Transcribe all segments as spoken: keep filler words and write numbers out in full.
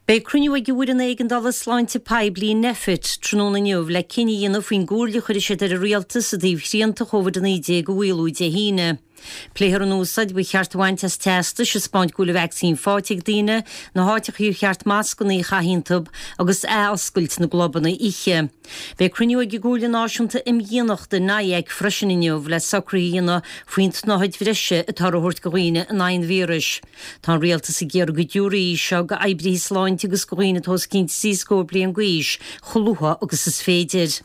Bei cruniú ag gúrin éigen dal sláinte peblií nefit tróna neamh le cinine dhéanamh faoin gúrla chuir sé ar a rialtas a dtíobh chríanta chomhad an idé go bhfuilú de híine. Pléhar an úsáid bu chearthaintas testa se spáint gúla vaccín fáteigh daine na háiteach hiú cheart máscona í chahintab agus é oscailt na globanna ihe. Bei cruniú ag gúrla náisiúnta im dhéanachta naag freisin inniuh le sacraíana faoint náid bhreise a tarthirt go ghoine an aon víris. Tá rialtas i ggéar go dúraí seo go eibrí sláinte agus go ghoine tós cinint síoscóir blian gaois, cholútha agus is féidir.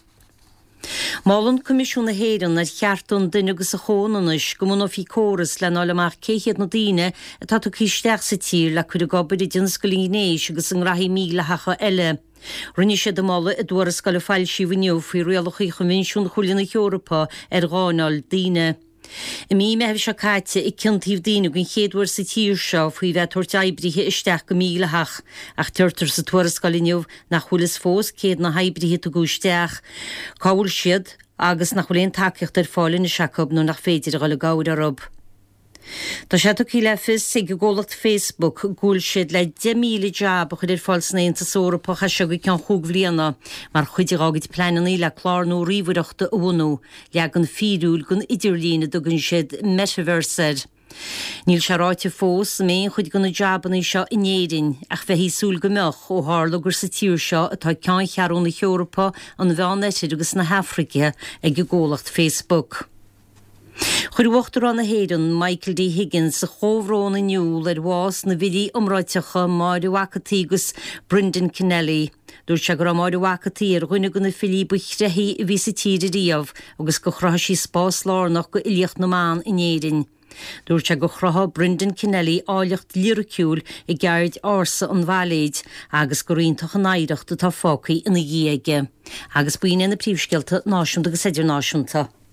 Málan Comisiún na Héireann ar cheartún duine agus a chónanis go muna fí córas le nála mar céchiad na daine a tá tú císteach sa tír le chuir gobar i dins go línéis agus an rahí míle hacha eile. Rinne sé do mála i dúar scoil fáil sí bhiniuh fí rialachaí Comisiún chuilin na Eorpa ar gáinál daine. I mí me hef se caite i cintíh daine gon chéadúir sa tír seo faoi bheith tuairt eibrithe isteach go míle hach ach tuirtar sa tuaras scoiliniuh nach chulas fós céad na haibrithe a gúisteach. Cáil siad agus nach chuléon takeíocht ar fáilin na seacob nó nach féidir go le gáir arab. Tá sé tú lefis sig go ggólacht Facebook gúil siad le de míle jab a chuidir fáilsna inta sóra pocha se go cean chúg bhliana mar chuidir ágad pleanaí le chlárnú ríomhaireachta a bhunú leag an fíúil gon idirlína do gon siad metaverser. Níl se ráite fós mé chuid gona jabanna seo inéirin ach bheith hísúil go meach ó hálagur sa tír seo atá cean chearún na Eorpa an bheannetir agus na Hafraice ag go ggólacht Facebook. Chuir bhachtar an na Héireann Michael D. Higgins a chomhrónna nniuúil ar bhás na bhidí umráiteacha Máire Wacatí agus Brendan Kennelly. Dúir se gur Máire Wacatí ar ghuine gona filí buchreithí ví sa tír riamh agus go chrathí spás lárnach go iliocht na mán inéirin. Dúir se go chrotha Brendan Kennelly áileacht liriciúil i gceard ársa an bhalaid agus go rionntach an éireachta tá fácaí ina dhéige. Agus buine na príomhsceilta náisiúnta agus idirnáisiúnta.